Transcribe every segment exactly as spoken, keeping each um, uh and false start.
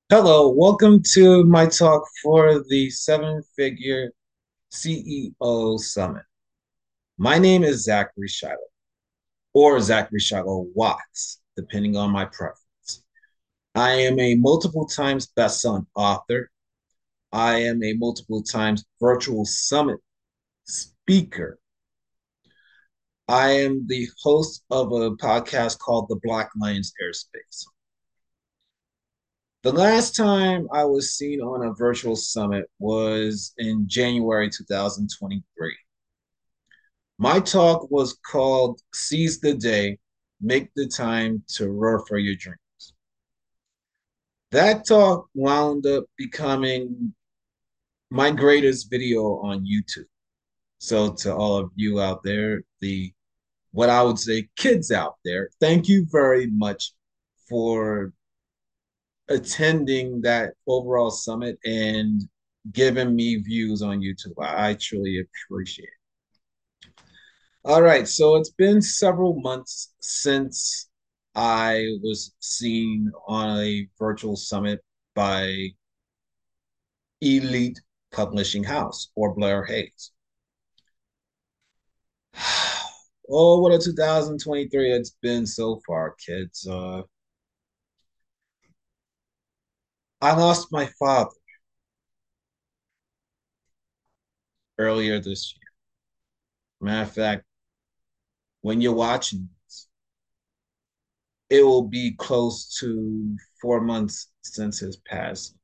Hello, welcome to my talk for the Seven Figure C E O Summit. My name is Zachary Shiloh, or Zachary Shiloh Watts, depending on my preference. I am a multiple times best-selling author. I am a multiple times virtual summit speaker. I am the host of a podcast called The Black Lions Airspace. The last time I was seen on a virtual summit was in January two thousand twenty-three. My talk was called Seize the Day, Make the Time to Roar for Your Dreams. That talk wound up becoming my greatest video on YouTube. So to all of you out there, the what I would say kids out there, thank you very much for attending that overall summit and giving me views on YouTube. I, I truly appreciate it. All right, so it's been several months since I was seen on a virtual summit by Elite Publishing House or Blair Hayes. Oh, what a two thousand twenty-three it's been so far, kids. Uh, I lost my father earlier this year. Matter of fact, when you're watching this, it will be close to four months since his passing.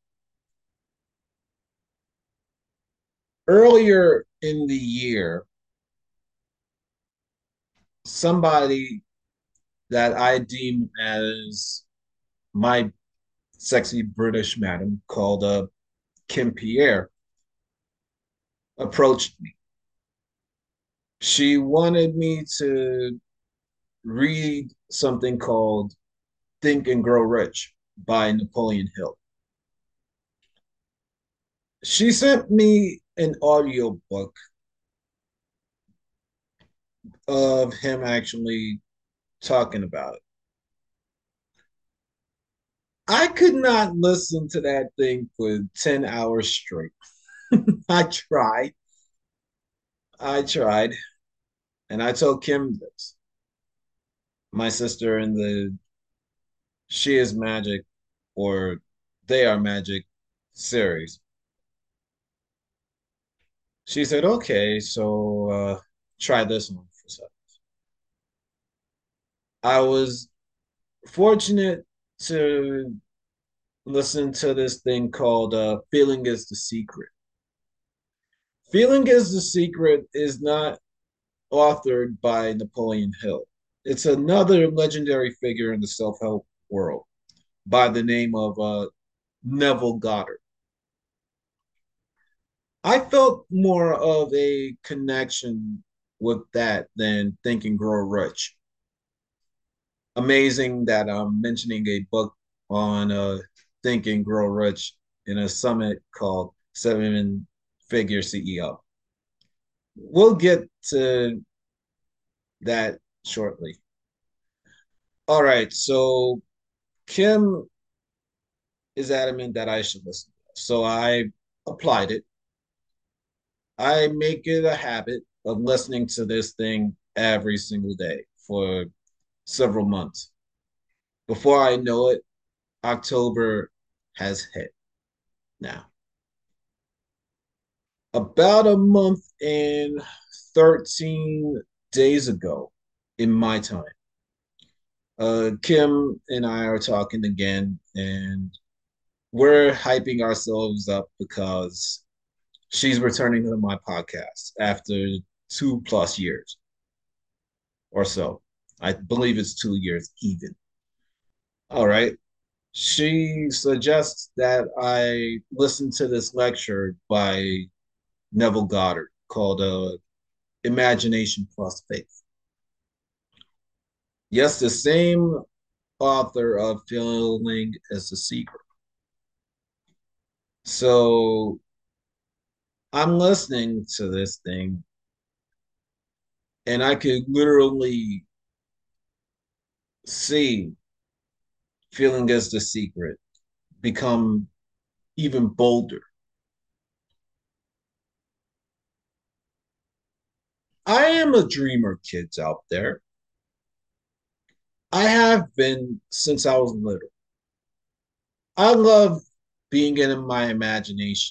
Earlier in the year, somebody that I deem as my sexy British madam called uh, Kim Pierre approached me. She wanted me to read something called Think and Grow Rich by Napoleon Hill. She sent me an audio book of him actually talking about it. I could not listen to that thing for ten hours straight. I tried. I tried. And I told Kim this. My sister in the She Is Magic or They Are Magic series. She said, okay, so uh, try this one for some. I was fortunate to listen to this thing called uh, Feeling is the Secret. Feeling is the Secret is not authored by Napoleon Hill. It's another legendary figure in the self help world by the name of uh, Neville Goddard. I felt more of a connection with that than Think and Grow Rich. Amazing that I'm mentioning a book on uh, Think and Grow Rich in a summit called Seven Figure C E O. We'll get to that shortly. All right, so Kim is adamant that I should listen. So I applied it. I make it a habit of listening to this thing every single day for several months. Before I know it, October has hit now. About a month and thirteen days ago in my time, uh, Kim and I are talking again, and we're hyping ourselves up because she's returning to my podcast after two plus years or so. I believe it's two years even. All right. She suggests that I listen to this lecture by Neville Goddard called uh, Imagination Plus Faith. Yes, the same author of Feeling is the Secret. So I'm listening to this thing and I could literally see Feeling is the Secret become even bolder. I am a dreamer, kids out there. I have been since I was little. I love being in my imagination.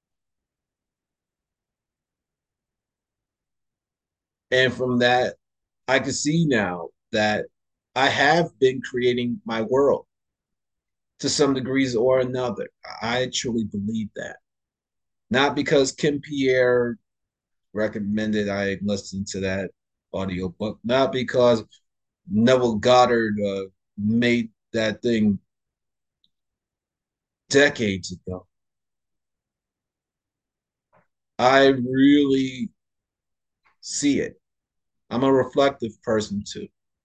And from that, I can see now that I have been creating my world to some degrees or another. I truly believe that. Not because Kim Pierre recommended I listen to that audiobook, not because Neville Goddard uh, made that thing decades ago. I really see it. I'm a reflective person too.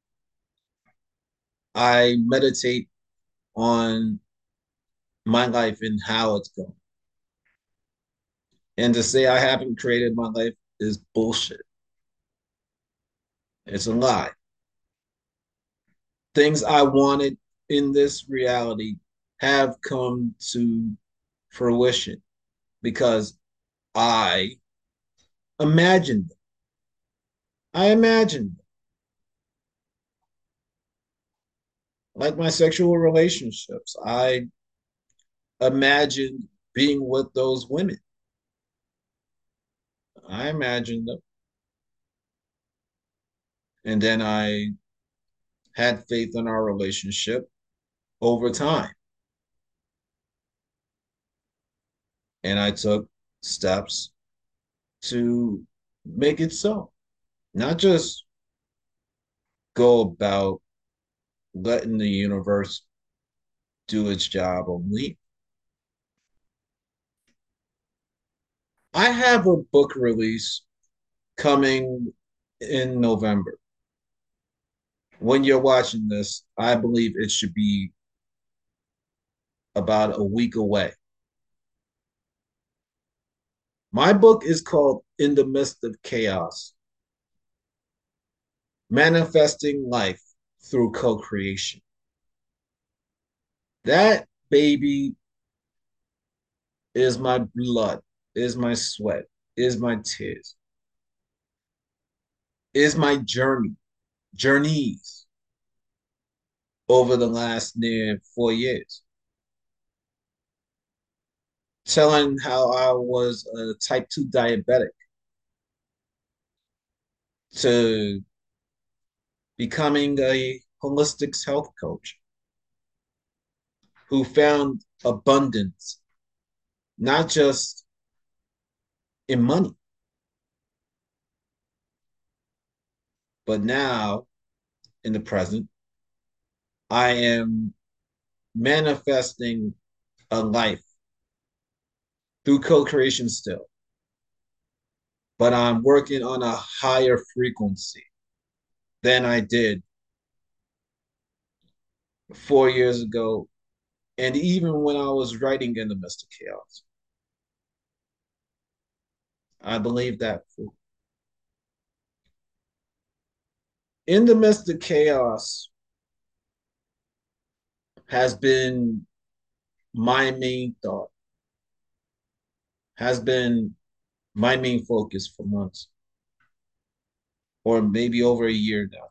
I meditate on my life and how it's going. And to say I haven't created my life is bullshit. It's a lie. Things I wanted in this reality have come to fruition because I imagined them. I imagined them. Like my sexual relationships. I imagined being with those women. I imagined them. And then I had faith in our relationship over time. And I took steps to make it so. Not just go about letting the universe do its job only. I have a book release coming in November. When you're watching this, I believe it should be about a week away. My book is called In the Midst of Chaos: Manifesting Life Through Co-Creation. That baby is my blood, is my sweat, is my tears, is my journey, journeys over the last near four years. Telling how I was a type two diabetic to becoming a holistic health coach who found abundance, not just in money, but now in the present, I am manifesting a life through co creation still, but I'm working on a higher frequency than I did four years ago. And even when I was writing In the Midst of Chaos, I believe that. In the Midst of Chaos has been my main thought, has been my main focus for months, or maybe over a year now.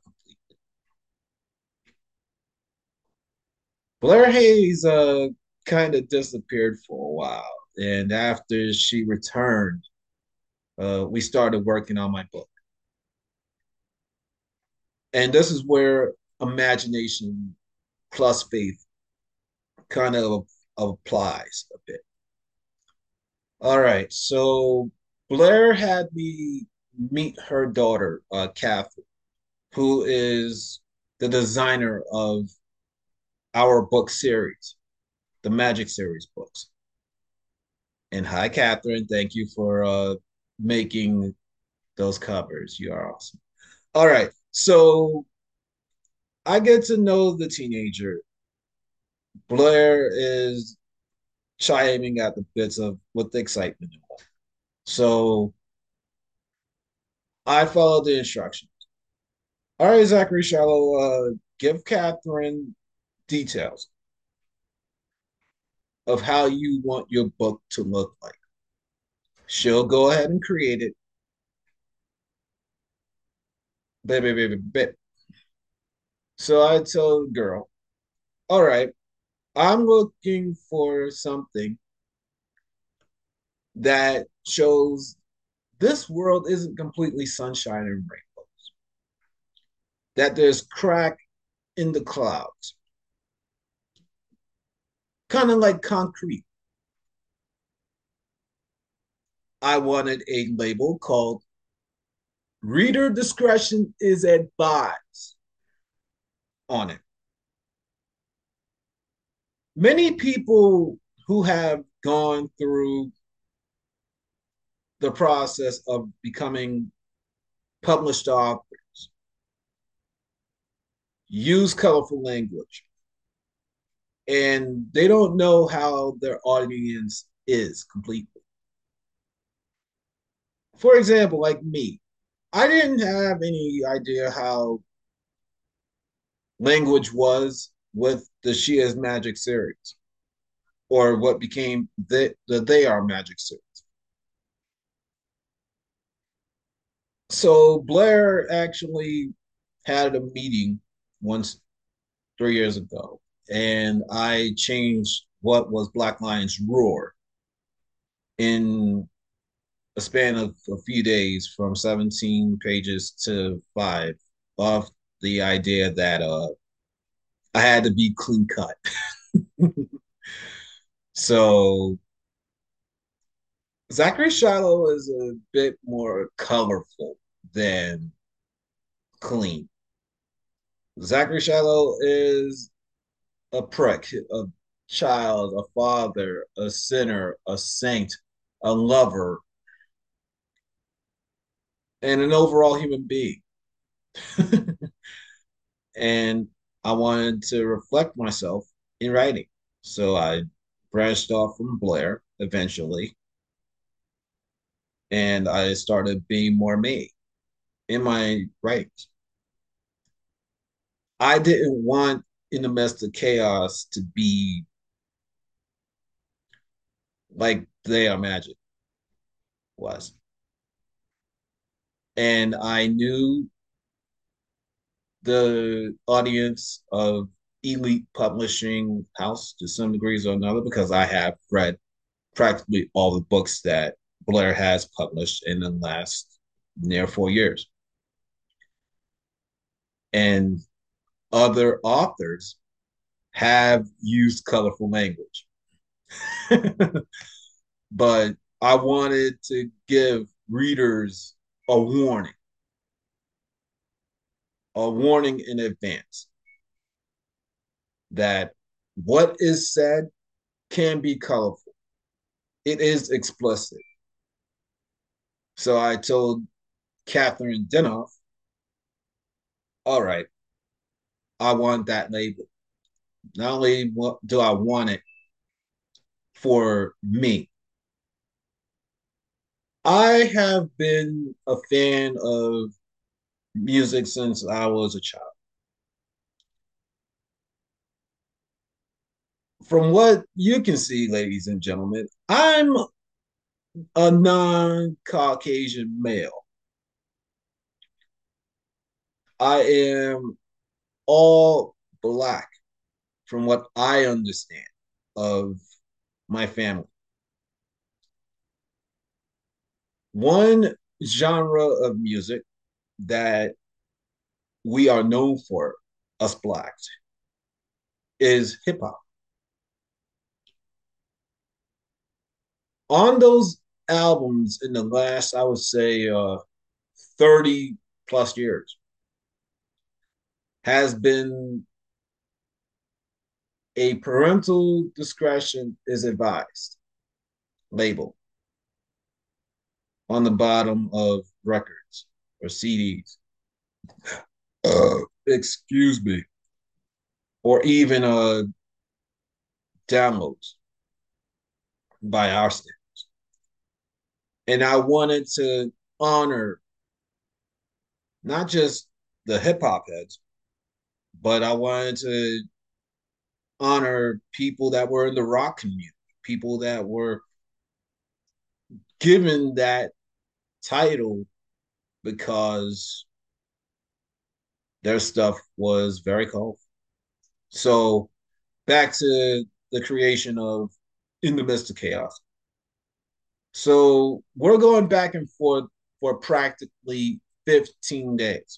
Blair Hayes uh, kind of disappeared for a while. And after she returned, uh, we started working on my book. And this is where imagination plus faith kind of applies a bit. All right. So Blair had me meet her daughter, uh, Kathy, who is the designer of our book series, the Magic Series books. And hi, Catherine. Thank you for uh, making those covers. You are awesome. All right. So I get to know the teenager. Blair is chiming at the bits of with the excitement. So I followed the instructions. All right, Zachary Shallow, uh, give Catherine details. of how you want your book to look like. She'll go ahead and create it. Baby, baby, baby. So I tell the girl, all right, I'm looking for something that shows this world isn't completely sunshine and rainbows, that there's crack in the clouds, kind of like concrete. I wanted a label called Reader Discretion is Advised on it. Many people who have gone through the process of becoming published authors use colorful language, and they don't know how their audience is completely. For example, like me, I didn't have any idea how language was with the She Is Magic series or what became the, the They Are Magic series. So Blair actually had a meeting once three years ago, and I changed what was Black Lion's Roar in a span of a few days from seventeen pages to five off the idea that uh, I had to be clean cut. So Zachary Shiloh is a bit more colorful than clean. Zachary Shiloh is a prick, a child, a father, a sinner, a saint, a lover, and an overall human being. And I wanted to reflect myself in writing. So I branched off from Blair eventually, and I started being more me in my writings. I didn't want in the midst of chaos to be like They Are Magic was. And I knew the audience of Elite Publishing House to some degrees or another because I have read practically all the books that Blair has published in the last near four years. And other authors have used colorful language. But I wanted to give readers a warning, a warning in advance that what is said can be colorful. It is explicit. So I told Catherine Denoff, all right, I want that label. Not only do I want it for me, I have been a fan of music since I was a child. From what you can see, ladies and gentlemen, I'm a non Caucasian male. I am all black from what I understand of my family. One genre of music that we are known for, us blacks, is hip hop. On those albums in the last, I would say, uh, thirty plus years, has been a parental discretion is advised label on the bottom of records or C Ds. Uh, excuse me. Or even uh, downloads by our standards. And I wanted to honor not just the hip hop heads, but I wanted to honor people that were in the rock community, people that were given that title because their stuff was very colorful. So back to the creation of In the Midst of Chaos. So we're going back and forth for practically fifteen days.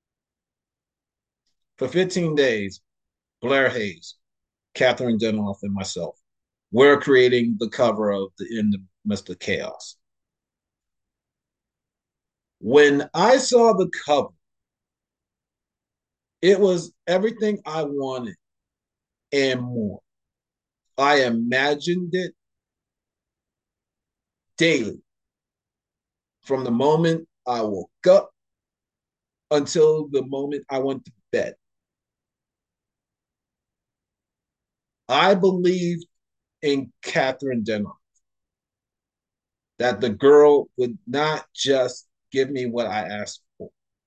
For fifteen days, Blair Hayes, Catherine Denoff, and myself, we're creating the cover of the In the Midst of Chaos. When I saw the cover, it was everything I wanted and more. I imagined it daily from the moment I woke up until the moment I went to bed. I believed in Catherine Deneuve that the girl would not just give me what I asked for.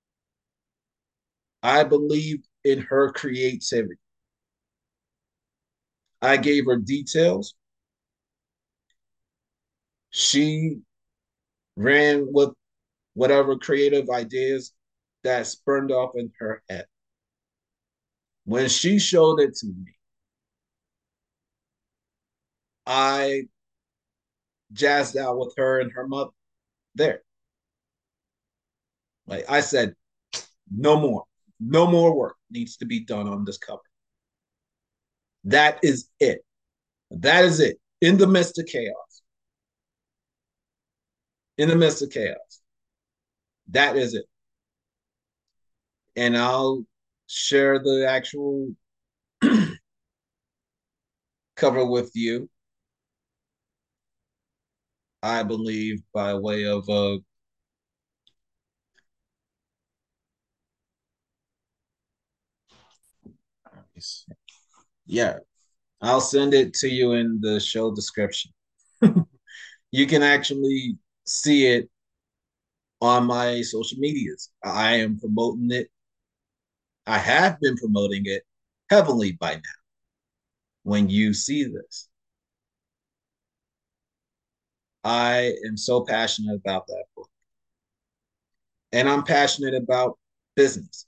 I believed in her creativity. I gave her details. She ran with whatever creative ideas that spurned off in her head. When she showed it to me, I jazzed out with her and her mother there. Like I said, no more, no more work needs to be done on this cover. That is it. That is it. In the midst of chaos. In the midst of chaos. That is it. And I'll share the actual cover with you. I believe by way of a yeah, I'll send it to you in the show description. You can actually see it on my social medias. I am promoting it. I have been promoting it heavily by now. When you see this, I am so passionate about that book. And I'm passionate about business.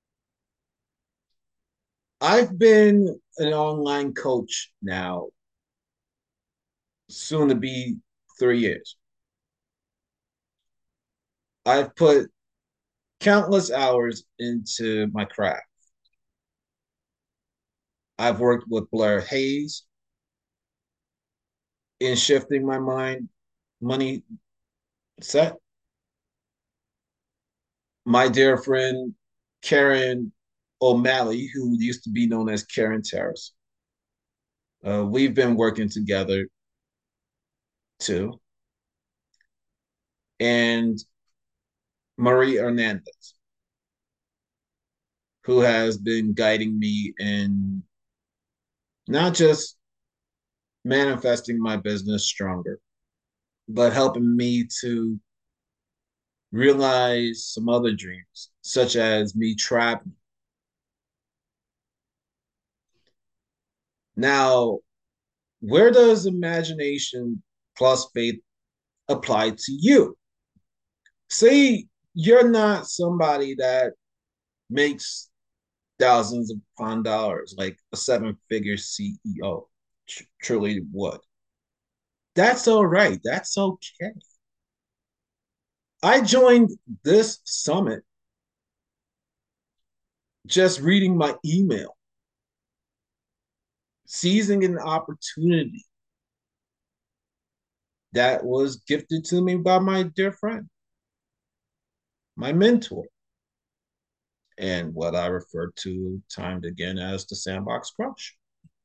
I've been an online coach now, soon to be three years. I've put countless hours into my craft. I've worked with Blair Hayes in shifting my mind, money set. My dear friend Karen O'Malley, who used to be known as Karen Terrace. Uh, we've been working together too. And Marie Hernandez, who has been guiding me in not just manifesting my business stronger, but helping me to realize some other dreams, such as me traveling. Now, where does imagination plus faith apply to you? Say you're not somebody that makes thousands of pound dollars, like a seven figure C E O tr- truly would. That's all right. That's okay. I joined this summit just reading my email, seizing an opportunity that was gifted to me by my dear friend, my mentor, and what I refer to time and again as the Sandbox Crush.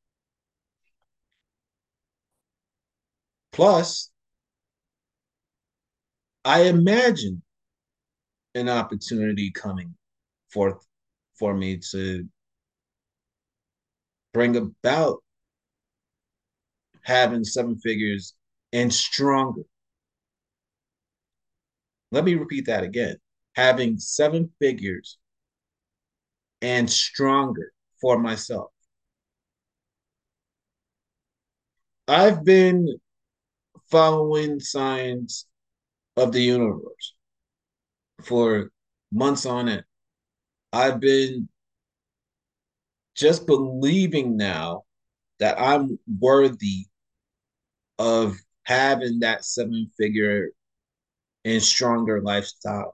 Plus, I imagine an opportunity coming forth for me to bring about having seven figures and stronger. Let me repeat that again. Having seven figures and stronger for myself. I've been following signs of the universe for months on end. I've been just believing now that I'm worthy of having that seven figure and stronger lifestyle.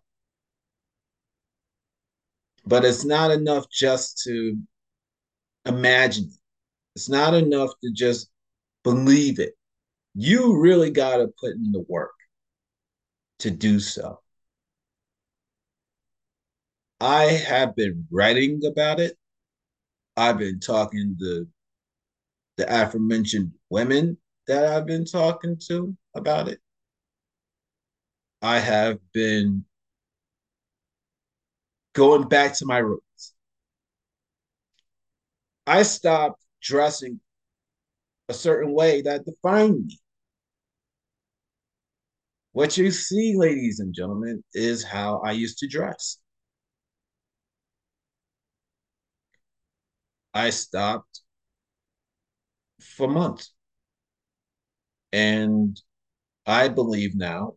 But it's not enough just to imagine it. It's not enough to just believe it. You really got to put in the work to do so. I have been writing about it. I've been talking to the aforementioned women that I've been talking to about it. I have been going back to my roots. I stopped dressing a certain way that defined me. What you see, ladies and gentlemen, is how I used to dress. I stopped for months. And I believe now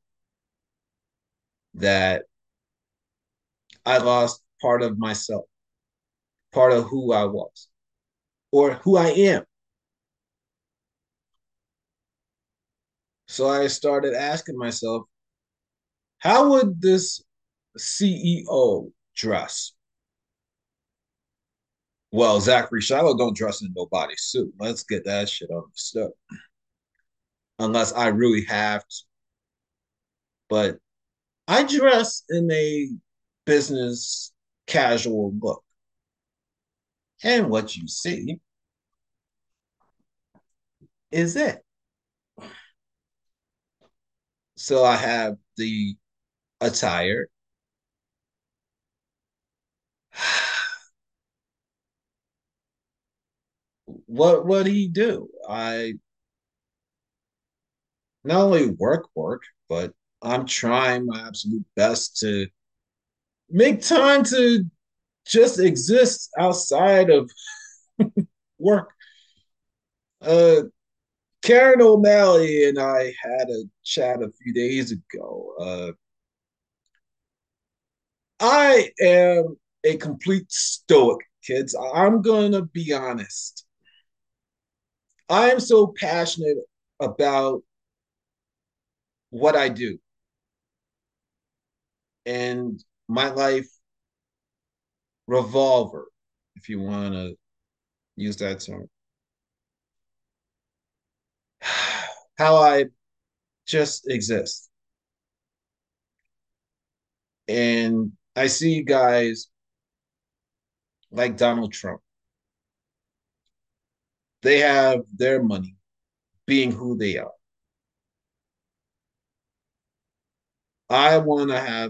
that I lost part of myself, part of who I was, or who I am. So I started asking myself, how would this C E O dress? Well, Zachary Shiloh don't dress in nobody's suit. Let's get that shit understood. Unless I really have to. But I dress in a business casual look. And what you see is it. So I have the attire. What what do he do? I not only work work, but I'm trying my absolute best to make time to just exist outside of work. Uh, Karen O'Malley and I had a chat a few days ago. Uh, I am a complete stoic, kids. I'm gonna be honest. I am so passionate about what I do and my life revolver, if you want to use that term. How I just exist. And I see guys like Donald Trump. They have their money being who they are. I want to have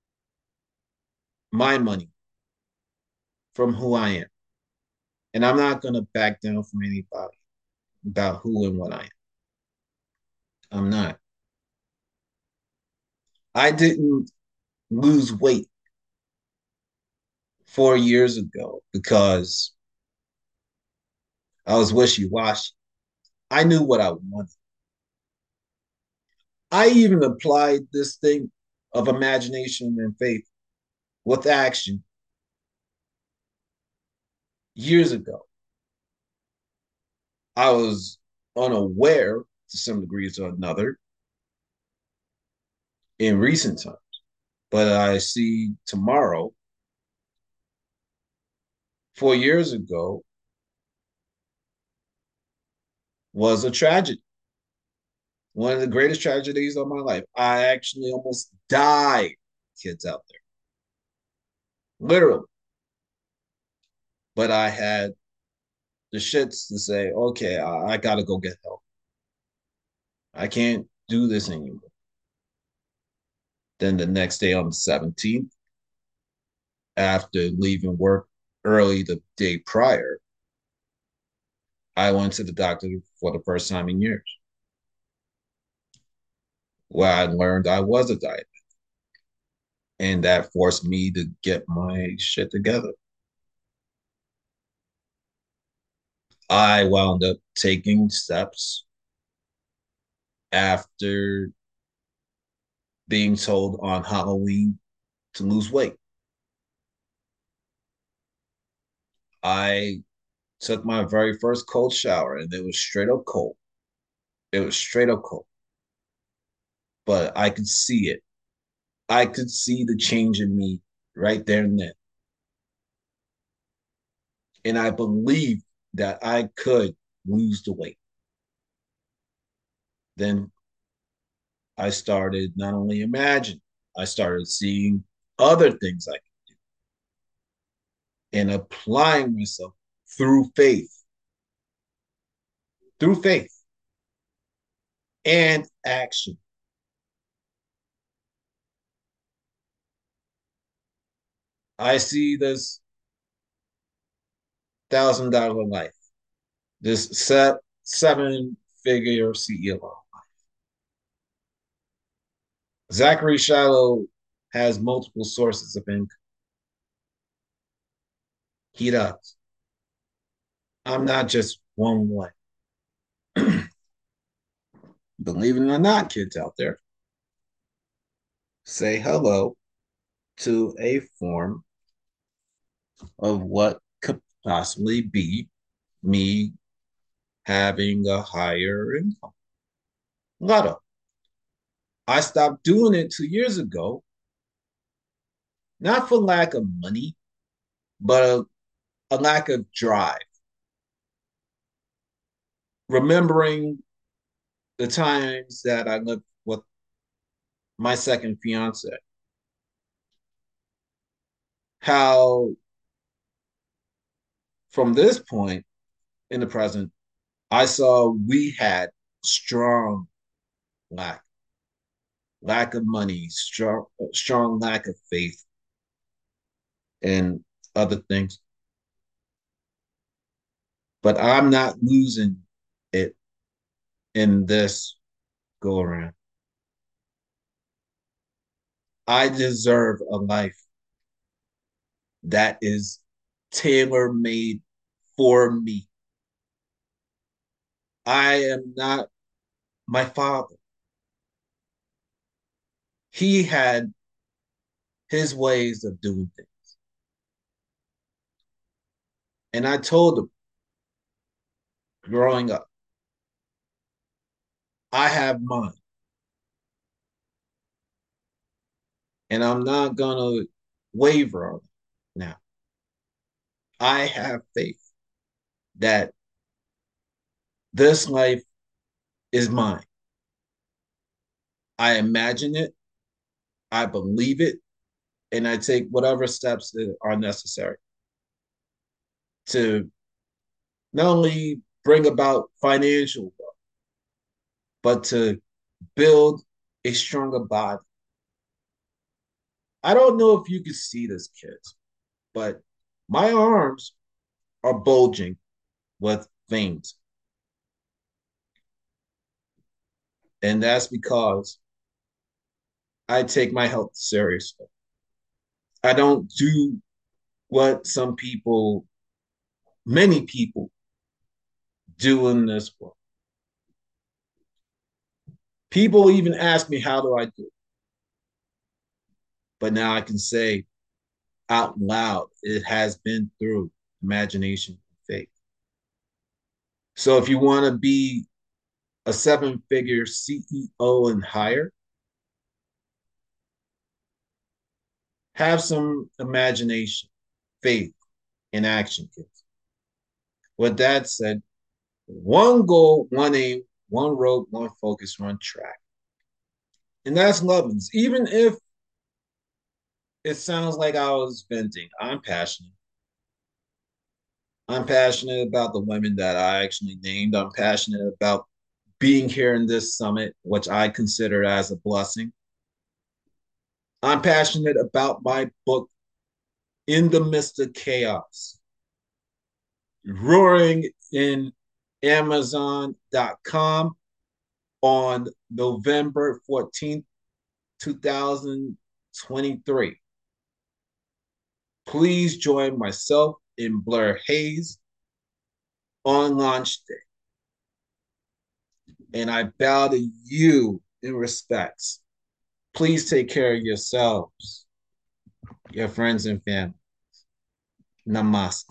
my money from who I am. And I'm not going to back down from anybody about who and what I am. I'm not. I didn't lose weight four years ago because I was wishy washy. I knew what I wanted. I even applied this thing of imagination and faith with action years ago. I was unaware to some degrees or another in recent times, but I see tomorrow, four years ago, was a tragedy. One of the greatest tragedies of my life. I actually almost died, kids out there, literally. But I had the shits to say, okay, I, I got to go get help. I can't do this anymore. Then the next day on the seventeenth, after leaving work early the day prior, I went to the doctor for the first time in years, where I learned I was a diabetic. And that forced me to get my shit together. I wound up taking steps after being told on Halloween to lose weight. I took my very first cold shower and it was straight up cold. It was straight up cold, but I could see it. I could see the change in me right there and then. And I believed that I could lose the weight. Then I started not only imagining, I started seeing other things I could do and applying myself through faith, through faith and action. I see this thousand dollar life, this set seven figure C E O. Zachary Shallow has multiple sources of income. He does. I'm not just one way. Believe it or not, kids out there, say hello to a form of what could possibly be me having a higher income. Lotto. I stopped doing it two years ago, not for lack of money, but a, a lack of drive. Remembering the times that I lived with my second fiance, how from this point in the present, I saw we had strong lack, lack of money, strong, strong lack of faith, and other things. But I'm not losing it in this go around. I deserve a life that is tailor made for me. I am not my father. He had his ways of doing things. And I told him growing up, I have mine. And I'm not going to waver on it now. I have faith that this life is mine. I imagine it, I believe it, and I take whatever steps that are necessary to not only bring about financial wealth, but to build a stronger body. I don't know if you can see this, kids, but my arms are bulging with veins. And that's because I take my health seriously. I don't do what some people, many people, do in this world. People even ask me, how do I do it? But now I can say out loud, it has been through imagination and faith. So if you want to be a seven figure C E O and higher, have some imagination, faith, and action, kids. With that said, one goal, one aim, one road, one focus, one track. And that's Lovins. Even if it sounds like I was venting, I'm passionate. I'm passionate about the women that I actually named. I'm passionate about being here in this summit, which I consider as a blessing. I'm passionate about my book, In the Midst of Chaos, roaring in Amazon dot com on November fourteenth, two thousand twenty-three. Please join myself and Blair Hayes on launch day. and I bow to you in respects. Please take care of yourselves, your friends and family. Namaste.